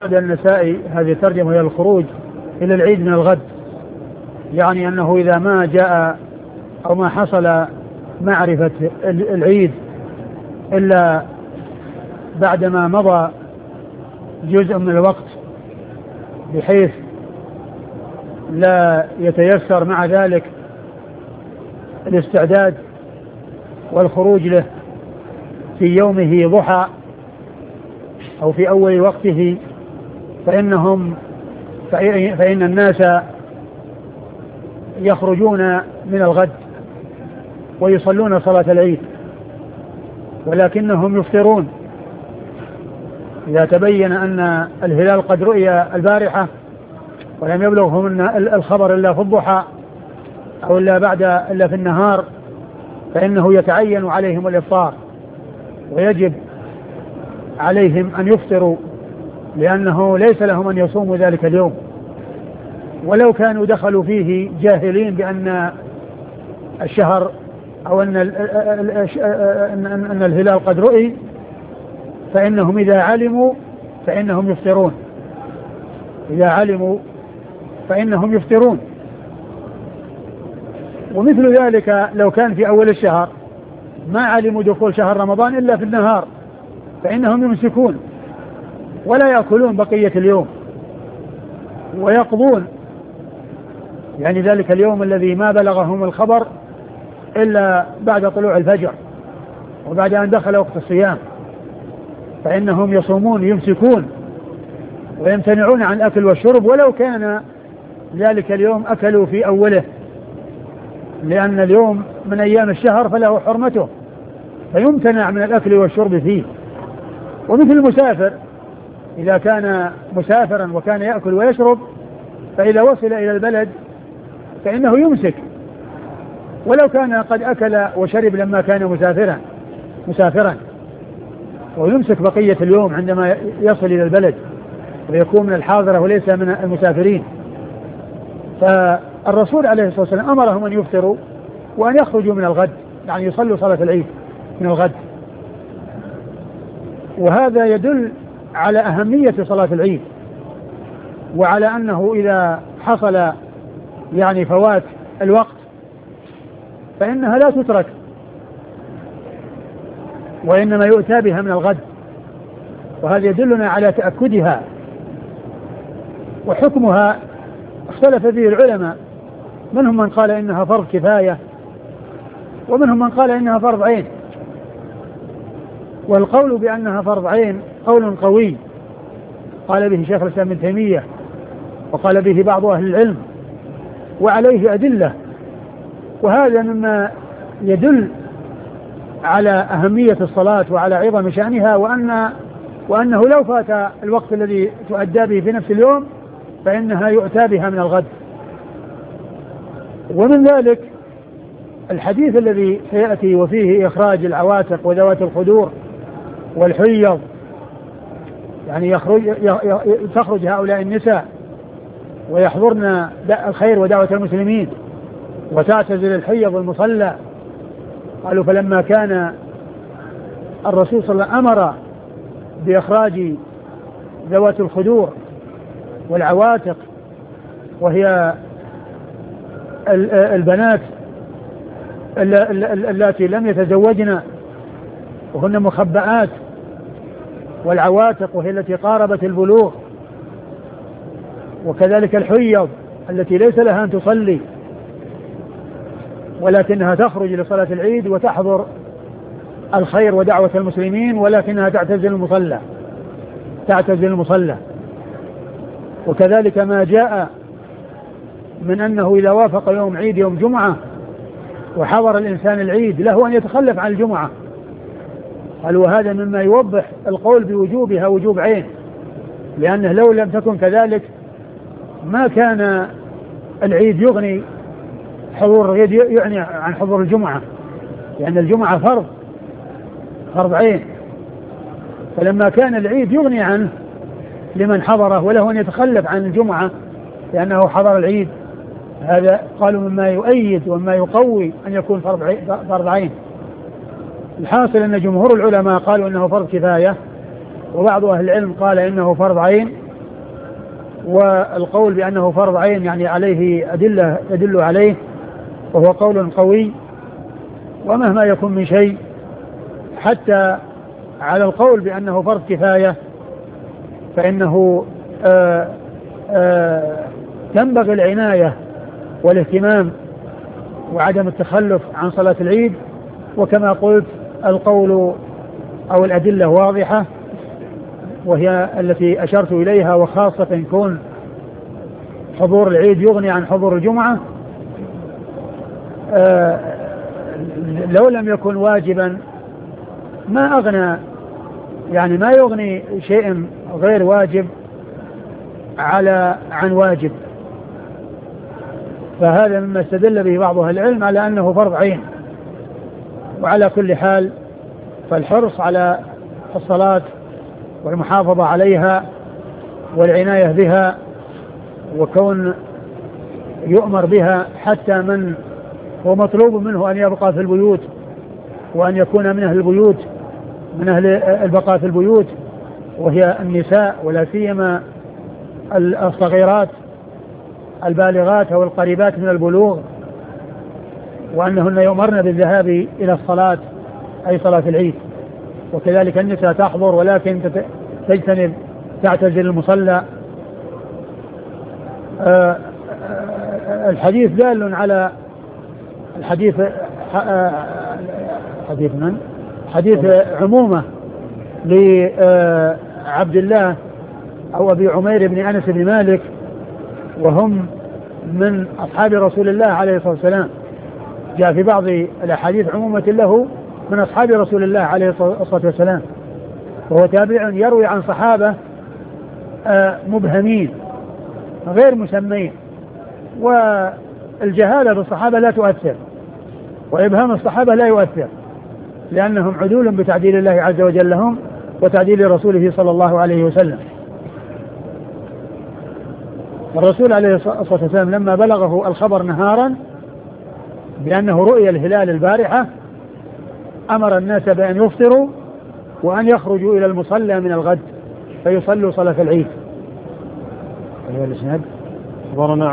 النسائي هذه الترجمة هي الخروج إلى العيد من الغد، يعني أنه إذا ما جاء أو ما حصل معرفة العيد إلا بعدما مضى جزء من الوقت بحيث لا يتيسر مع ذلك الاستعداد والخروج له في يومه ضحى أو في أول وقته، فإن الناس يخرجون من الغد ويصلون صلاة العيد، ولكنهم يفطرون إذا تبين أن الهلال قد رؤي البارحة ولم يبلغهم الخبر إلا في الضحى أو إلا في النهار، فإنه يتعين عليهم الإفطار ويجب عليهم أن يفطروا، لأنه ليس لهم أن يصوموا ذلك اليوم، ولو كانوا دخلوا فيه جاهلين بأن الشهر أو أن الهلال قد رؤي، فإنهم إذا علموا فإنهم يفطرون، إذا علموا فإنهم يفطرون. ومثل ذلك لو كان في أول الشهر ما علموا دخول شهر رمضان إلا في النهار، فإنهم يمسكون ولا يأكلون بقية اليوم ويقضون، يعني ذلك اليوم الذي ما بلغهم الخبر إلا بعد طلوع الفجر وبعد أن دخل وقت الصيام، فإنهم يصومون يمسكون ويمتنعون عن الأكل والشرب ولو كان ذلك اليوم أكلوا في أوله، لأن اليوم من أيام الشهر فله حرمته فيمتنع من الأكل والشرب فيه. ومثل المسافر إذا كان مسافرا وكان يأكل ويشرب، فإذا وصل إلى البلد فإنه يمسك ولو كان قد أكل وشرب لما كان مسافرا، ويمسك بقية اليوم عندما يصل إلى البلد ويكون من الحاضرة وليس من المسافرين. فالرسول عليه الصلاة والسلام أمرهم أن يفطروا وأن يخرجوا من الغد، يعني يصلوا صلاة العيد من الغد، وهذا يدل على أهمية صلاة العيد، وعلى أنه إذا حصل يعني فوات الوقت فإنها لا تترك وإنما يؤتى بها من الغد، وهذا يدلنا على تأكدها. وحكمها اختلف فيه العلماء، منهم من قال إنها فرض كفاية ومنهم من قال إنها فرض عين، والقول بأنها فرض عين قول قوي قال به شيخ الإسلام ابن تيمية وقال به بعض أهل العلم وعليه أدلة، وهذا مما يدل على أهمية الصلاة وعلى عظم شأنها، وأنه لو فات الوقت الذي تؤدى به في نفس اليوم فإنها يؤتى بها من الغد. ومن ذلك الحديث الذي سيأتي وفيه إخراج العواتق وذوات الخدور والحيض، يعني تخرج هؤلاء النساء ويحضرن الخير ودعوة المسلمين وتعتزل الحيض المصلى. قالوا فلما كان الرسول صلى الله عليه وسلم أمر بإخراج ذوات الخدور والعواتق وهي البنات اللاتي لم يتزوجن وهن مخبآت، والعواتق وهي التي قاربت البلوغ، وكذلك الحيض التي ليس لها أن تصلي ولكنها تخرج لصلاة العيد وتحضر الخير ودعوة المسلمين ولكنها تعتزل المصلى. وكذلك ما جاء من أنه إذا وافق يوم عيد يوم جمعة وحضر الإنسان العيد له أن يتخلف عن الجمعة، قال وهذا مما يوضح القول بوجوبها وجوب عين، لأنه لو لم تكن كذلك ما كان العيد يغني حضور العيد يعني عن حضور الجمعة، لأن الجمعة فرض عين، فلما كان العيد يغني عنه لمن حضره وله أن يتخلف عن الجمعة لأنه حضر العيد، هذا قالوا مما يؤيد ومما يقوي أن يكون فرض عين. الحاصل أن جمهور العلماء قالوا أنه فرض كفاية، وبعض أهل العلم قال إنه فرض عين، والقول بأنه فرض عين يعني عليه أدلة تدل عليه، وهو قول قوي. ومهما يكون من شيء حتى على القول بأنه فرض كفاية فإنه تنبغي العناية والاهتمام وعدم التخلف عن صلاة العيد. وكما قلت القول أو الأدلة واضحة وهي التي أشرت إليها، وخاصة كون حضور العيد يغني عن حضور الجمعة. لو لم يكن واجبا ما أغنى، يعني ما يغني شيء غير واجب عن واجب. فهذا مما استدل به بعض أهل العلم على أنه فرض عين. وعلى كل حال فالحرص على الصلاة والمحافظة عليها والعناية بها، وكون يؤمر بها حتى من هو مطلوب منه أن يبقى في البيوت وأن يكون من أهل البيوت، من أهل البقاء في البيوت، وهي النساء ولا سيما الصغيرات البالغات أو القريبات من البلوغ، وأنهن يؤمرن بالذهاب إلى الصلاة أي صلاة العيد. وكذلك النساء تحضر ولكن تجتنب تعتزل المصلى. الحديث دال على حديث عمومة لعبد الله أو أبي عمير بن أنس بن مالك، وهم من أصحاب رسول الله عليه الصلاة والسلام. جاء في بعض الأحاديث عمومة له من أصحاب رسول الله عليه الصلاة والسلام، وهو تابع يروي عن صحابة مبهمين غير مسمين. والجهالة بالصحابة لا تؤثر، وإبهام الصحابة لا يؤثر، لأنهم عدول بتعديل الله عز وجل لهم وتعديل رسوله صلى الله عليه وسلم. الرسول عليه الصلاة والسلام لما بلغه الخبر نهارا بأنه رؤي الهلال البارحة أمر الناس بأن يفطروا وأن يخرجوا إلى المصلى من الغد فيصلوا صلاة العيد.